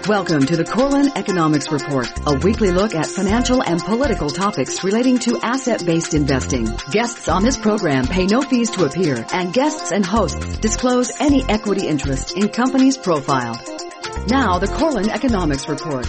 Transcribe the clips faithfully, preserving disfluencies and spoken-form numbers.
Welcome to the Corlin Economics Report, a weekly look at financial and political topics relating to asset-based investing. Guests on this program pay no fees to appear, and guests and hosts disclose any equity interest in companies profiled. Now, the Corlin Economics Report.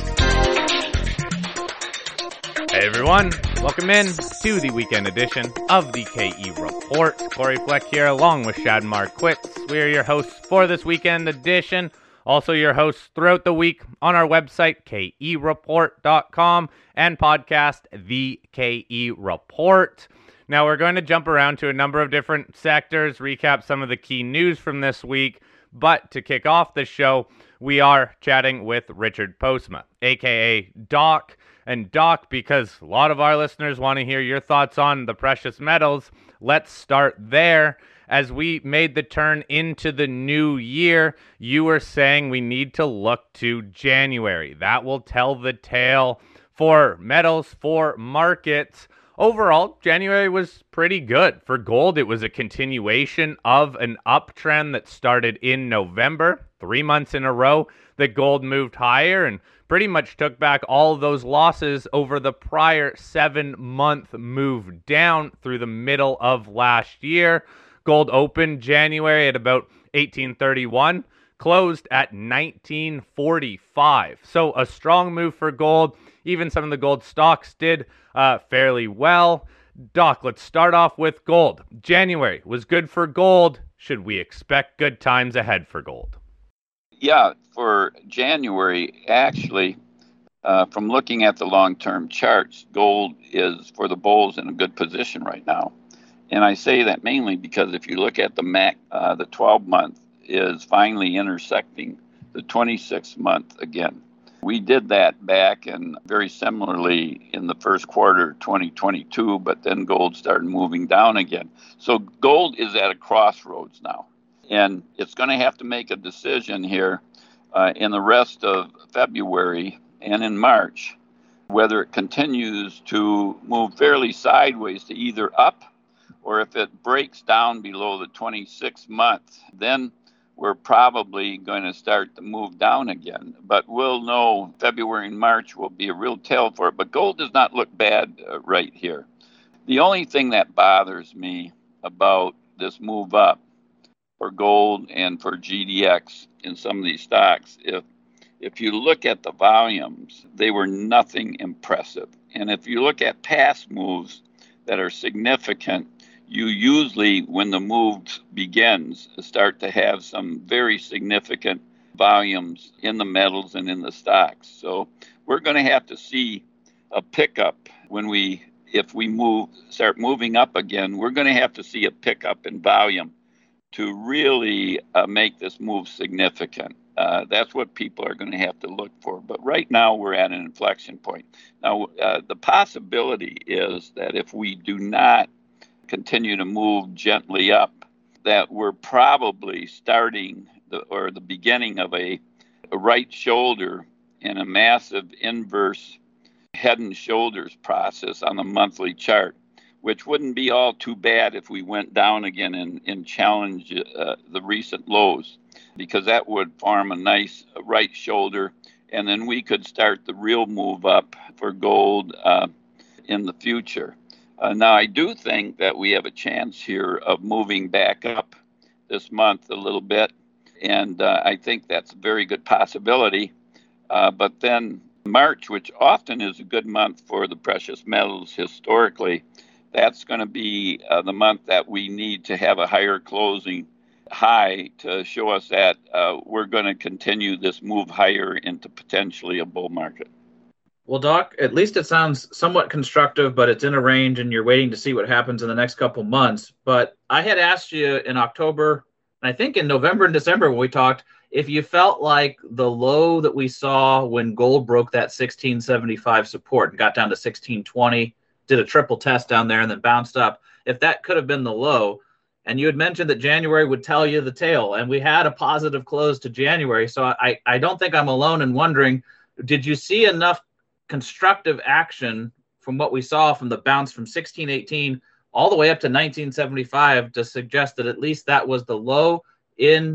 Hey everyone, welcome in to the weekend edition of the K E Report. Corey Fleck here along with Shad Marquitz. We are your hosts for this weekend edition. Also your hosts throughout the week on our website, K E report dot com, and podcast, The K E Report. Now we're going to jump around to a number of different sectors, recap some of the key news from this week, but to kick off the show, we are chatting with Richard Postma, aka Doc. And Doc, because a lot of our listeners want to hear your thoughts on the precious metals, let's start there. As we made the turn into the new year, you were saying we need to look to January. That will tell the tale for metals, for markets. Overall, January was pretty good. For gold, it was a continuation of an uptrend that started in November, three months in a row that gold moved higher and pretty much took back all of those losses over the prior seven-month move down through the middle of last year. Gold opened January at about eighteen thirty-one, closed at nineteen forty-five. So a strong move for gold. Even some of the gold stocks did uh, fairly well. Doc, let's start off with gold. January was good for gold. Should we expect good times ahead for gold? Yeah, for January, actually, uh, from looking at the long-term charts, gold is, for the bulls, in a good position right now. And I say that mainly because if you look at the M A C, uh, the twelve-month is finally intersecting the twenty-six month again. We did that back and very similarly in the first quarter twenty twenty-two, but then gold started moving down again. So gold is at a crossroads now. And it's going to have to make a decision here uh, in the rest of February and in March, whether it continues to move fairly sideways to either up, or if it breaks down below the twenty-six month, then we're probably going to start to move down again. But we'll know February and March will be a real tell for it. But gold does not look bad uh, right here. The only thing that bothers me about this move up for gold and for G D X in some of these stocks, if if you look at the volumes, they were nothing impressive. And if you look at past moves that are significant, you usually, when the move begins, start to have some very significant volumes in the metals and in the stocks. So we're going to have to see a pickup when we, if we move, start moving up again, we're going to have to see a pickup in volume to really uh, make this move significant. Uh, that's what people are going to have to look for. But right now we're at an inflection point. Now, uh, the possibility is that if we do not continue to move gently up, that we're probably starting the, or the beginning of a, a right shoulder in a massive inverse head and shoulders process on the monthly chart, which wouldn't be all too bad if we went down again and, and challenge uh, the recent lows, because that would form a nice right shoulder, and then we could start the real move up for gold uh, in the future. Uh, now, I do think that we have a chance here of moving back up this month a little bit, and uh, I think that's a very good possibility. Uh, but then March, which often is a good month for the precious metals historically, that's going to be uh, the month that we need to have a higher closing high to show us that uh, we're going to continue this move higher into potentially a bull market. Well, Doc, at least it sounds somewhat constructive, but it's in a range and you're waiting to see what happens in the next couple months. But I had asked you in October, and I think in November and December when we talked, if you felt like the low that we saw when gold broke that sixteen seventy-five support and got down to sixteen twenty, did a triple test down there and then bounced up, if that could have been the low. And you had mentioned that January would tell you the tale, and we had a positive close to January. So I, I don't think I'm alone in wondering, did you see enough constructive action from what we saw from the bounce from sixteen eighteen all the way up to nineteen seventy-five to suggest that at least that was the low in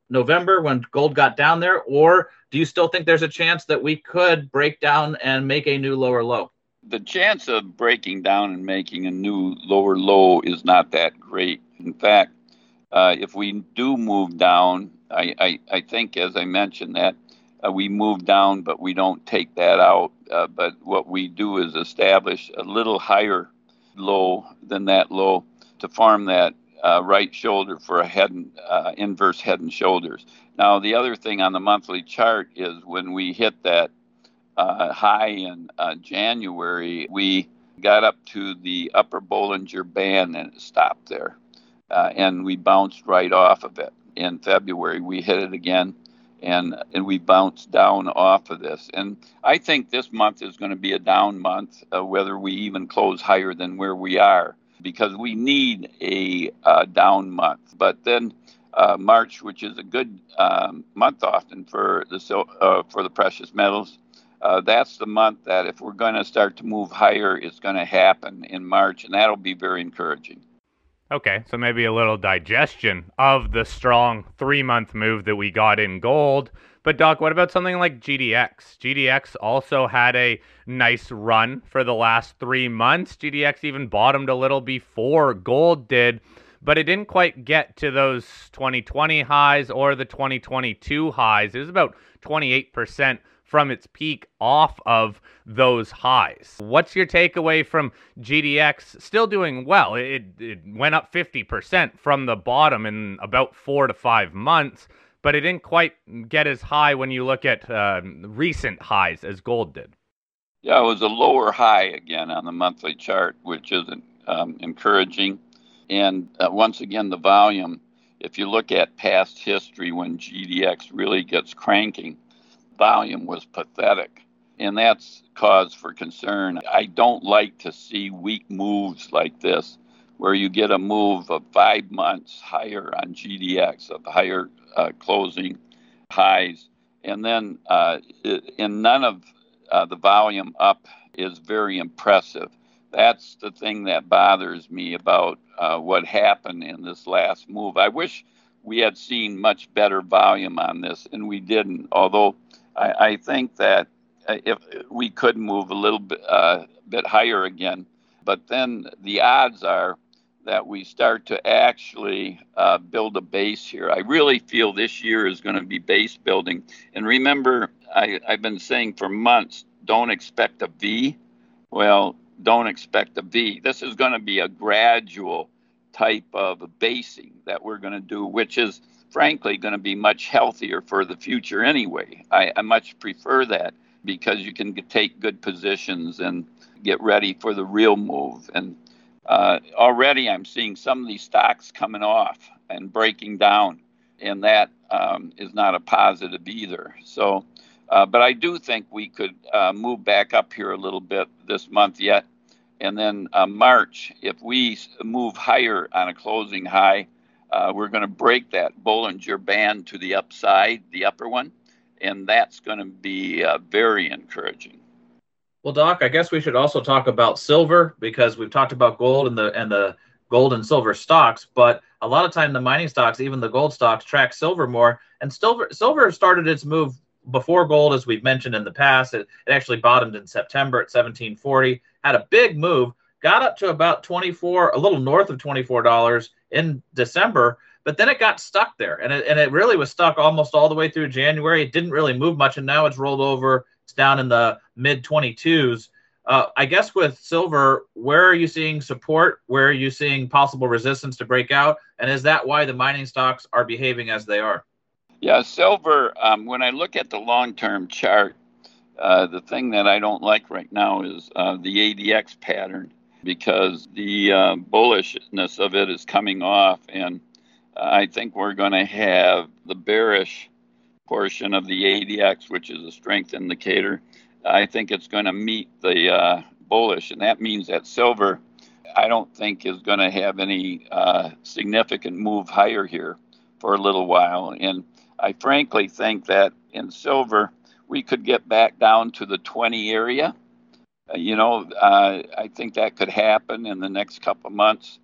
November when gold got down there, or do you still think there's a chance that we could break down and make a new lower low? The chance of breaking down and making a new lower low is not that great. In fact, uh, if we do move down, I, I, I think, as I mentioned, that uh, we move down, but we don't take that out. Uh, but what we do is establish a little higher low than that low to form that uh, right shoulder for a head and, uh, inverse head and shoulders. Now, the other thing on the monthly chart is when we hit that Uh, high in uh, January, we got up to the upper Bollinger Band and it stopped there. Uh, and we bounced right off of it. In February, we hit it again, and, and we bounced down off of this. And I think this month is going to be a down month, uh, whether we even close higher than where we are, because we need a uh, down month. But then uh, March, which is a good um, month often for the, uh, for the precious metals, Uh, that's the month that if we're going to start to move higher, it's going to happen in March, and that'll be very encouraging. Okay, so maybe a little digestion of the strong three-month move that we got in gold. But, Doc, what about something like G D X? G D X also had a nice run for the last three months. G D X even bottomed a little before gold did, but it didn't quite get to those twenty twenty highs or the twenty twenty-two highs. It was about twenty-eight percent from its peak off of those highs. What's your takeaway from G D X? Still doing well. It, it went up fifty percent from the bottom in about four to five months, but it didn't quite get as high when you look at uh, recent highs as gold did. Yeah, it was a lower high again on the monthly chart, which isn't um, encouraging. And uh, once again, the volume, if you look at past history when G D X really gets cranking, volume was pathetic, and that's cause for concern. I don't like to see weak moves like this, where you get a move of five months higher on G D X, of higher uh, closing highs, and then uh, in none of uh, the volume up is very impressive. That's the thing that bothers me about uh, what happened in this last move. I wish we had seen much better volume on this, and we didn't, although I, I think that if we could move a little bit, uh, bit higher again, but then the odds are that we start to actually uh, build a base here. I really feel this year is going to be base building. And remember, I, I've been saying for months, don't expect a V. Well, don't expect a V. This is going to be a gradual type of basing that we're going to do, which is frankly going to be much healthier for the future anyway. I, I much prefer that because you can take good positions and get ready for the real move. And uh, already I'm seeing some of these stocks coming off and breaking down, and that um, is not a positive either. So, uh, but I do think we could uh, move back up here a little bit this month yet. And then uh, March, if we move higher on a closing high, Uh, we're going to break that Bollinger Band to the upside, the upper one, and that's going to be uh, very encouraging. Well, Doc, I guess we should also talk about silver, because we've talked about gold and the and the gold and silver stocks, but a lot of time the mining stocks, even the gold stocks, track silver more. And silver silver started its move before gold, as we've mentioned in the past. It, it actually bottomed in September at seventeen forty, had a big move, got up to about twenty-four, a little north of twenty-four dollars in December, but then it got stuck there, and it, and it really was stuck almost all the way through January. It didn't really move much, and now it's rolled over. It's down in the mid twenty-twos. Uh, I guess with silver, where are you seeing support? Where are you seeing possible resistance to break out? And is that why the mining stocks are behaving as they are? Yeah, silver, um, when I look at the long-term chart, uh, the thing that I don't like right now is uh, the A D X pattern, because the uh, bullishness of it is coming off, and uh, I think we're going to have the bearish portion of the A D X, which is a strength indicator. I think it's going to meet the uh, bullish, and that means that silver, I don't think, is going to have any uh, significant move higher here for a little while. And I frankly think that in silver, we could get back down to the twenty area. Uh, you know, uh, I think that could happen in the next couple of months.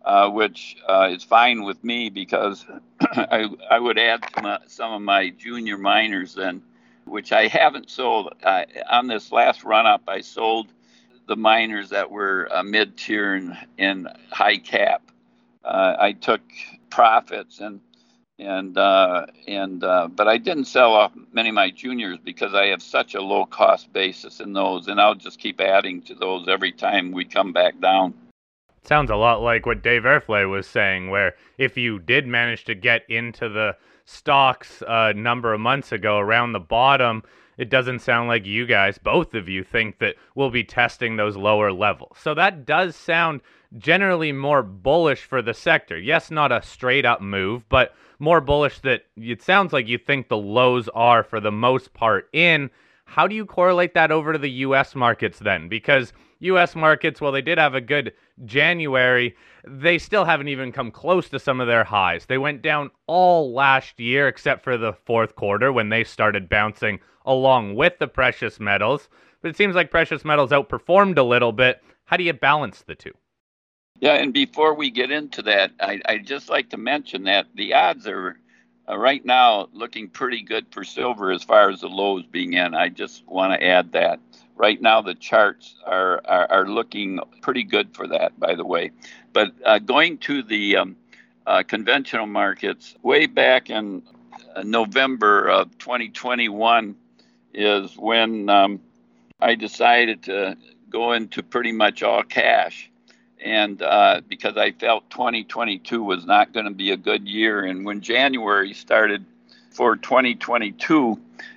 uh, which uh, is fine with me because I, I would add to my, some of my junior miners then, which I haven't sold. Uh, on this last run-up, I sold the miners that were uh, mid-tier and, and high cap. Uh, I took profits and and uh, and uh, but I didn't sell off many of my juniors because I have such a low cost basis in those, and I'll just keep adding to those every time we come back down. Sounds a lot like what Dave Erfle was saying, where if you did manage to get into the stocks a number of months ago around the bottom, it doesn't sound like you guys, both of you, think that we'll be testing those lower levels. So that does sound generally more bullish for the sector. Yes, not a straight up move, but more bullish that it sounds like you think the lows are for the most part in. How do you correlate that over to the U S markets then? Because U S markets, well, they did have a good January, they still haven't even come close to some of their highs. They went down all last year except for the fourth quarter when they started bouncing along with the precious metals. But it seems like precious metals outperformed a little bit. How do you balance the two? Yeah, and before we get into that, I, I'd just like to mention that the odds are uh, right now looking pretty good for silver as far as the lows being in. I just want to add that. Right now, the charts are, are, are looking pretty good for that, by the way. But uh, going to the um, uh, conventional markets, way back in uh, November of twenty twenty-one is when um, I decided to go into pretty much all cash. And uh, because I felt twenty twenty-two was not going to be a good year. And when January started for twenty twenty-two,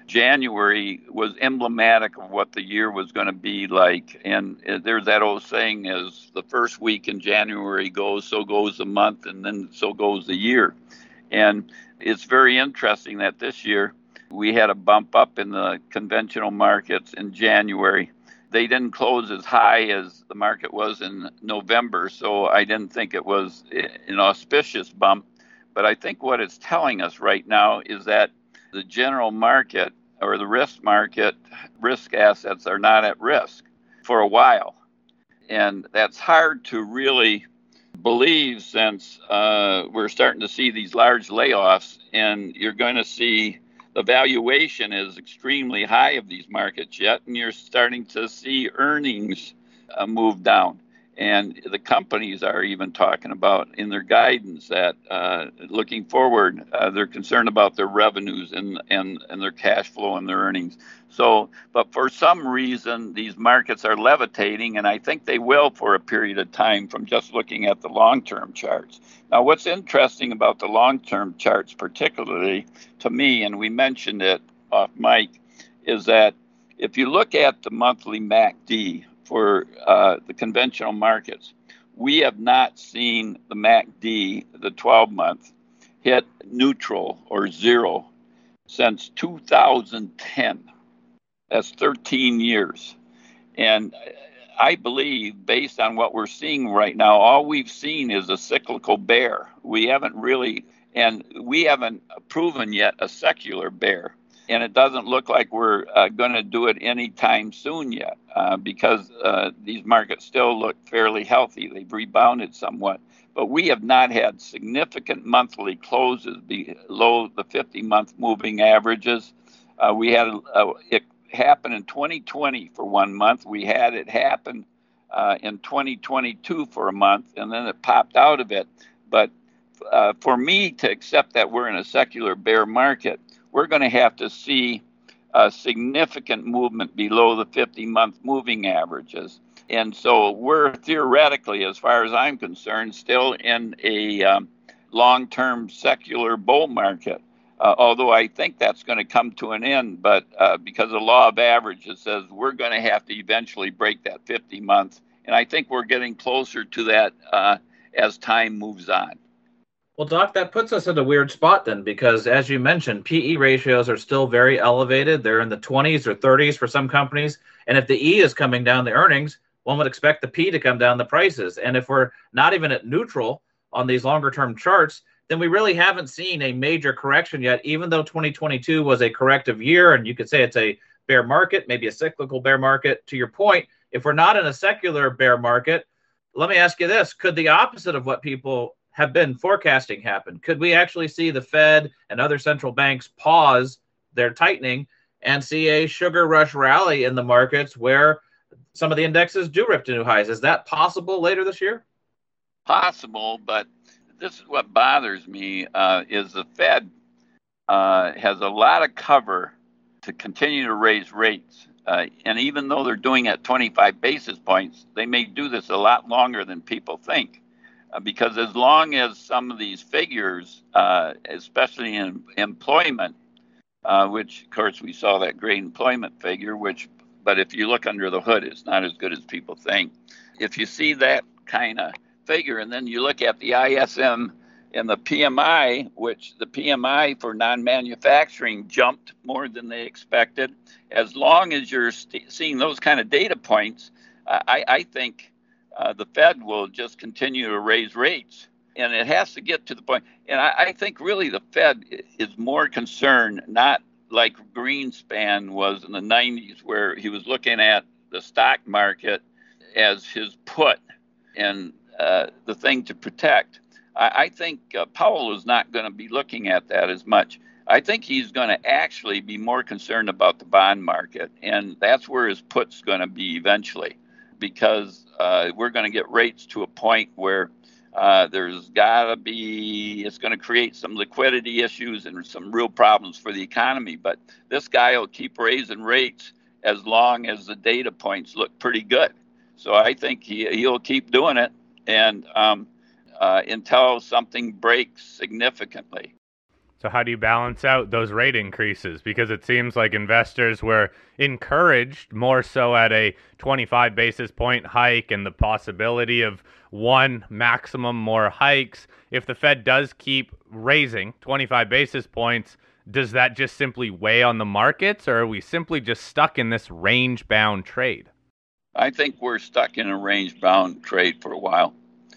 January was emblematic of what the year was going to be like. And there's that old saying, as the first week in January goes, so goes the month, and then so goes the year. And it's very interesting that this year we had a bump up in the conventional markets in January. They didn't close as high as the market was in November, so I didn't think it was an auspicious bump. But I think what it's telling us right now is that the general market or the risk market, risk assets are not at risk for a while. And that's hard to really believe since uh, we're starting to see these large layoffs, and you're going to see the valuation is extremely high of these markets yet, and you're starting to see earnings uh, move down. And the companies are even talking about in their guidance that uh, looking forward, uh, they're concerned about their revenues and, and, and their cash flow and their earnings. So, but for some reason, these markets are levitating, and I think they will for a period of time from just looking at the long-term charts. Now, what's interesting about the long-term charts, particularly to me, and we mentioned it off mic, is that if you look at the monthly M A C D for uh, the conventional markets, we have not seen the M A C D, the twelve-month, hit neutral or zero since two thousand ten. That's thirteen years. And I believe, based on what we're seeing right now, all we've seen is a cyclical bear. We haven't really, and we haven't proven yet a secular bear. And it doesn't look like we're uh, going to do it anytime soon yet uh, because uh, these markets still look fairly healthy. They've rebounded somewhat. But we have not had significant monthly closes below the fifty-month moving averages. Uh, we had uh, it happen in twenty twenty for one month. We had it happen uh, in twenty twenty-two for a month, and then it popped out of it. But uh, for me to accept that we're in a secular bear market, we're going to have to see a significant movement below the fifty-month moving averages. And so we're theoretically, as far as I'm concerned, still in a um, long-term secular bull market, uh, although I think that's going to come to an end. But uh, because the law of averages says we're going to have to eventually break that fifty-month. And I think we're getting closer to that uh, as time moves on. Well, Doc, that puts us in a weird spot then, because as you mentioned, P E ratios are still very elevated. They're in the twenties or thirties for some companies. And if the E is coming down the earnings, one would expect the P to come down the prices. And if we're not even at neutral on these longer term charts, then we really haven't seen a major correction yet, even though twenty twenty-two was a corrective year. And you could say it's a bear market, maybe a cyclical bear market. To your point, if we're not in a secular bear market, let me ask you this. Could the opposite of what people have been forecasting happen? Could we actually see the Fed and other central banks pause their tightening and see a sugar rush rally in the markets where some of the indexes do rip to new highs? Is that possible later this year? Possible, but this is what bothers me, uh, is the Fed uh, has a lot of cover to continue to raise rates. Uh, and even though they're doing at twenty-five basis points, they may do this a lot longer than people think. Uh, because as long as some of these figures, uh, especially in employment, uh, which, of course, we saw that great employment figure, which, but if you look under the hood, it's not as good as people think. If you see that kind of figure, and then you look at the I S M and the P M I, which the P M I for non-manufacturing jumped more than they expected. As long as you're st- seeing those kind of data points, uh, I, I think uh, the Fed will just continue to raise rates. And it has to get to the point. And I, I think really the Fed is more concerned, not like Greenspan was in the nineties, where he was looking at the stock market as his put and uh, the thing to protect. I, I think uh, Powell is not going to be looking at that as much. I think he's going to actually be more concerned about the bond market, and that's where his put's going to be eventually, because uh, we're going to get rates to a point where uh, there's got to be, it's going to create some liquidity issues and some real problems for the economy. But this guy will keep raising rates as long as the data points look pretty good. So I think he, he'll keep doing it and um, uh, until something breaks significantly. So how do you balance out those rate increases? Because it seems like investors were encouraged more so at a twenty-five basis point hike and the possibility of one maximum more hikes. If the Fed does keep raising twenty-five basis points, does that just simply weigh on the markets, or are we simply just stuck in this range-bound trade? I think we're stuck in a range-bound trade for a while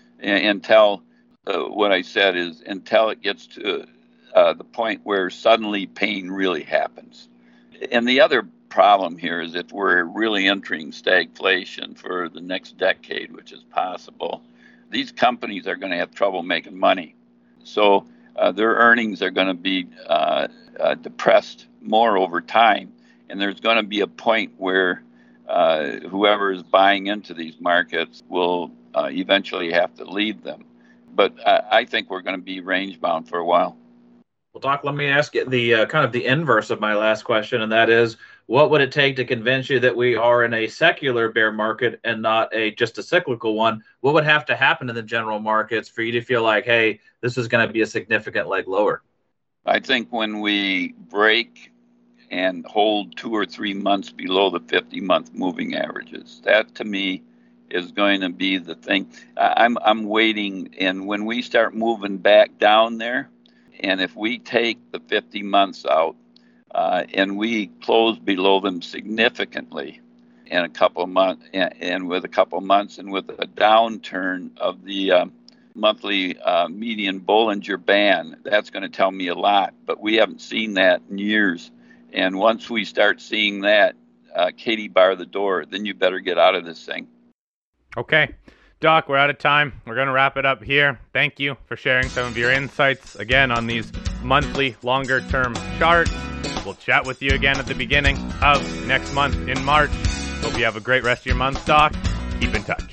until uh, what I said is until it gets to uh, the point where suddenly pain really happens. And the other problem here is if we're really entering stagflation for the next decade, which is possible, these companies are going to have trouble making money. So uh, their earnings are going to be uh, uh, depressed more over time. And there's going to be a point where uh, whoever is buying into these markets will uh, eventually have to leave them. But uh, I think we're going to be range bound for a while. Well, Doc, let me ask you the uh, kind of the inverse of my last question, and that is, what would it take to convince you that we are in a secular bear market and not a just a cyclical one? What would have to happen in the general markets for you to feel like, hey, this is going to be a significant leg lower? I think when we break and hold two or three months below the fifty-month moving averages, that to me is going to be the thing. I'm I'm waiting, and when we start moving back down there, and if we take the fifty months out uh, and we close below them significantly in a couple of months, and, and with a couple of months, and with a downturn of the uh, monthly uh, median Bollinger Band, that's going to tell me a lot. But we haven't seen that in years. And once we start seeing that, uh, Katie, bar the door, then you better get out of this thing. Okay. Doc, we're out of time. We're going to wrap it up here. Thank you for sharing some of your insights, again, on these monthly, longer-term charts. We'll chat with you again at the beginning of next month in March. Hope you have a great rest of your month, Doc. Keep in touch.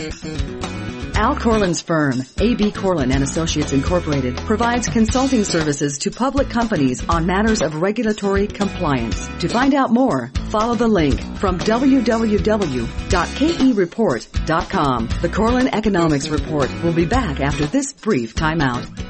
Al Corlin's firm, A B. Corlin and Associates Incorporated, provides consulting services to public companies on matters of regulatory compliance. To find out more, follow the link from w w w dot k e report dot com. The Corlin Economics Report will be back after this brief timeout.